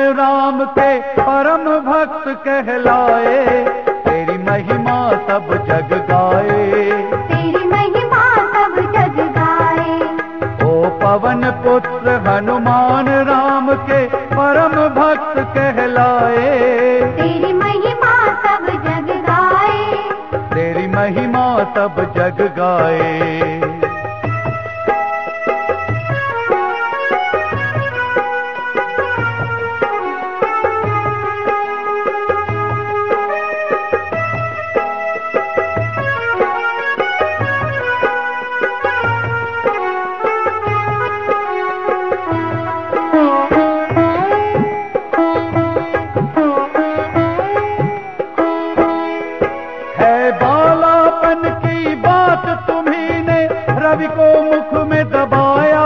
राम के परम भक्त कहलाए, तेरी महिमा सब जग गाए, तेरी महिमा सब जग गाए। ओ पवन पुत्र हनुमान राम के परम भक्त कहलाए, तेरी महिमा सब जग गाए, तेरी महिमा सब जग गाए। रवि को मुख में दबाया,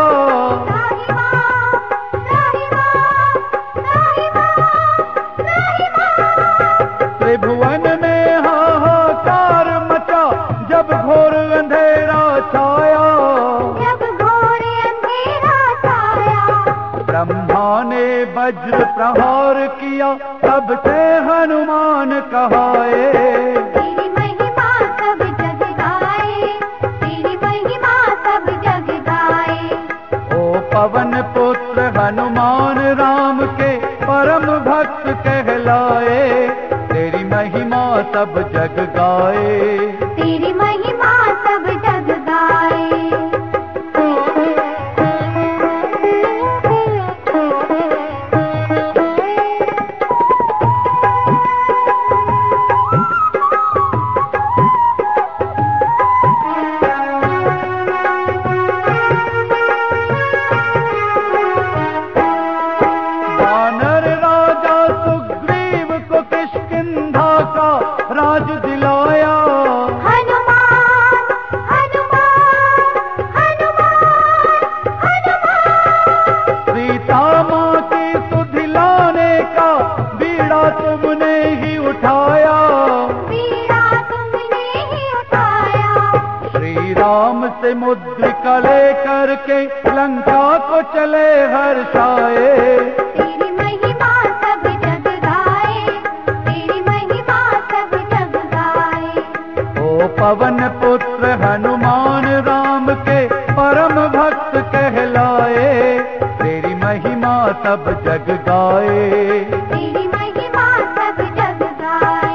त्रिभुवन में हाहाकार मचा जब घोर अंधेरा छाया, जब घोर अंधेरा छाया। ब्रह्मा ने वज्र प्रहार किया तब से हनुमान कहाए, तेरी महिमा सब जग गाए, तेरी महिमा सब जग गाए। ओ पवन पुत्र हनुमान राम के परम भक्त कहलाए, तेरी महिमा सब जग गाए, तेरी महिमा सब जग गाए। राज दिलाया, हनुमान हनुमान हनुमान हनुमान। सीता माँ की सुधिलाने का बीड़ा तुमने ही उठाया, बीड़ा तुमने ही उठाया। श्री राम से मुद्रिका लेकर के लंका को चले हर्षाए, तेरी महिमा सब जग गाए, तेरी महिमा सब जग गाए। ओ पवन पुत्र हनुमान राम के परम भक्त कहलाए, तेरी महिमा सब जग गाए, तेरी महिमा सब जग गाए।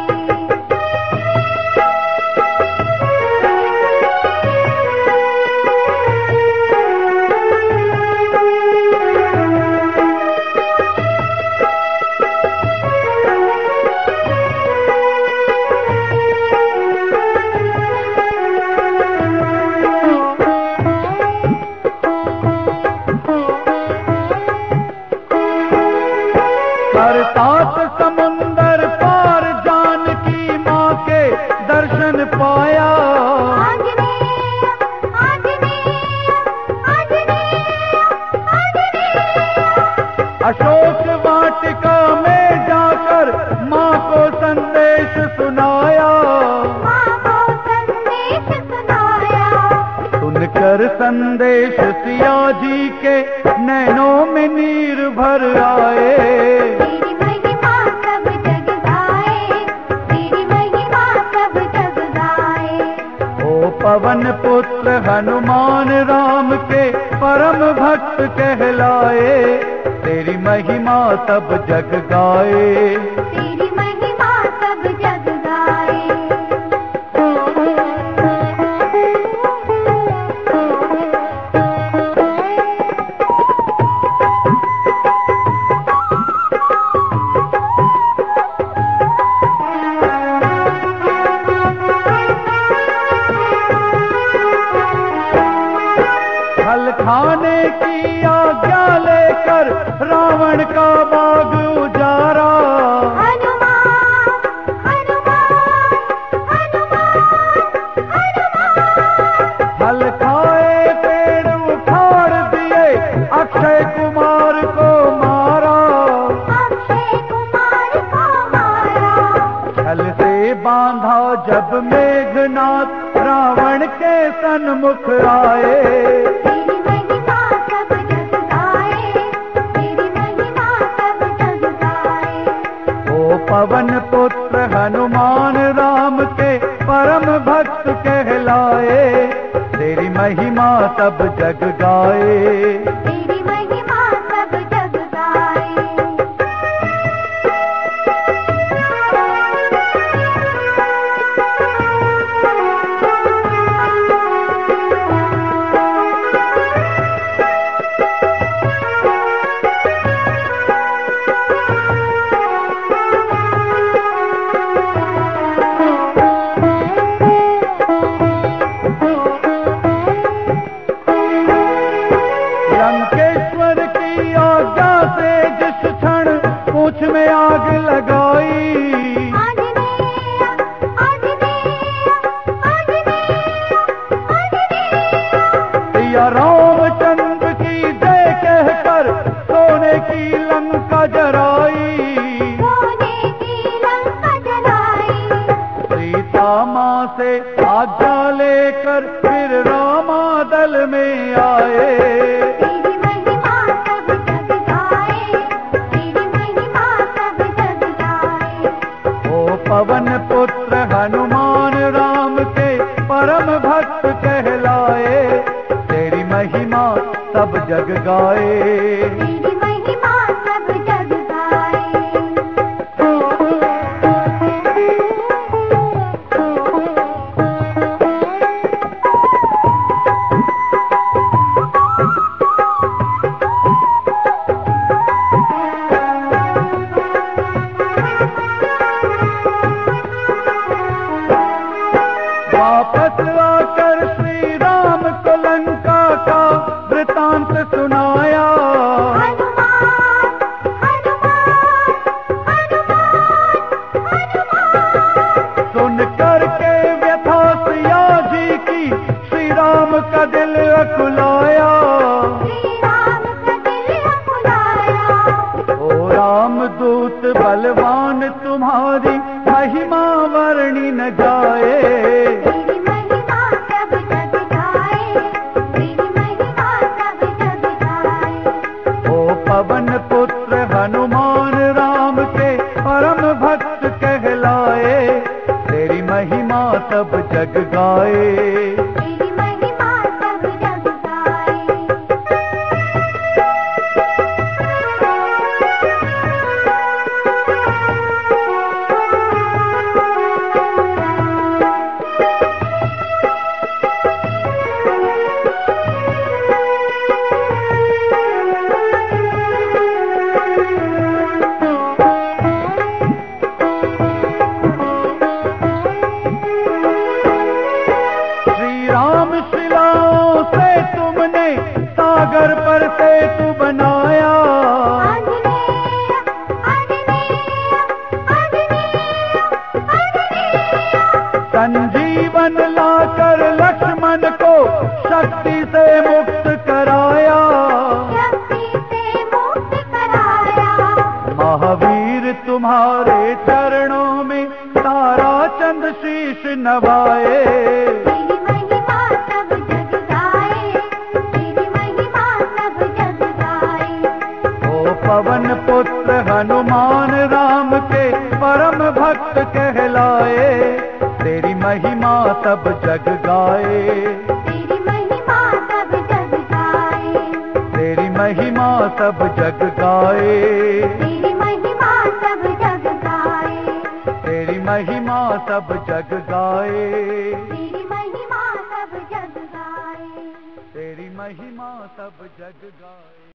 सात समुंदर पार जानकी माँ के दर्शन पाया, आंजनेय आंजनेय आंजनेय आंजनेय। अशोक वाटिका में जाकर माँ को संदेश सुनाया, माँ को संदेश सुनाया। सुनकर संदेश सिया जी के नैनों में नीर भर आए, तेरी महिमा सब जग गाए, तेरी महिमा सब जग गाए। ओ पवन पुत्र हनुमान राम के परम भक्त कहलाए, तेरी महिमा सब जग गाए, तेरी महिमा सब जग गाए। फल खाने की आज्ञा लेकर रावण का बाग उजारा, हनुमान हनुमान हनुमान हनुमान। फल खाए पेड़ उखाड़ दिए अक्षय कुमार को मारा, अक्षय कुमार को मारा। छल से बांधा जब मेघनाथ रावण के सन्मुख आए, तेरी महिमा सब जग गाए, तेरी महिमा सब जग हनुमान राम के परम भक्त कहलाए, तेरी महिमा सब जग गाए। तेरी महिमा सब जग गाए। लंकेश्वर की आज्ञा से जिस क्षण पूंछ में आग लगाई, आंजनेय आंजनेय आंजनेय आंजनेय, सिया रामचंद्र की जय कहकर सोने की लंका जराई। सोने की लंका जलाई। सीता माँ से आज्ञा लेकर फिर रामा दल में आए। तेरी महिमा सब जग गाए। तेरी महिमा सब जग गाए। ओ पवन पुत्र हनुमान राम के परम भक्त कहलाए, तेरी महिमा सब जग गाए। तेरी महिमा सब जग गाए। वापस आकर श्री राम को लंका का वृतांत सुनाया। हनुमान हनुमान हनुमान हनुमान, सुन करके व्यथा सिया जी की श्री राम का दिल अकुलाया। श्री राम का दिल अकुलाया। ओ राम दूत बलवान तुम्हारी महिमा वर्णि न जाए। तेरी महिमा सब जग गाए। तेरी महिमा सब जग गाए। ओ पवन पुत्र हनुमान राम के परम भक्त कहलाए, तेरी महिमा सब जग गाए। तेरी महिमा सब जग गाए। श्री राम शिलाओं से तुमने सागर पर सेतु बनाया। आंजनेय आंजनेय आंजनेय आंजनेय, संजीवन लाकर लक्ष्मण को शक्ति से मुक्त कराया। शक्ति से मुक्त कराया। महावीर तुम्हारे चरणों में तारा चंद शीश नवाए। तेरी महिमा सब जग गाए। तेरी महिमा सब जग गाए। ओ पवन पुत्र हनुमान राम के परम भक्त कहलाए, तेरी महिमा सब जग गाए। तेरी महिमा सब जग गाए। तेरी महिमा सब जग गाए। तेरी महिमा सब जग गाए। तेरी महिमा सब जग गाए। तेरी महिमा सब जग गाए। तेरी महिमा सब जग गाए।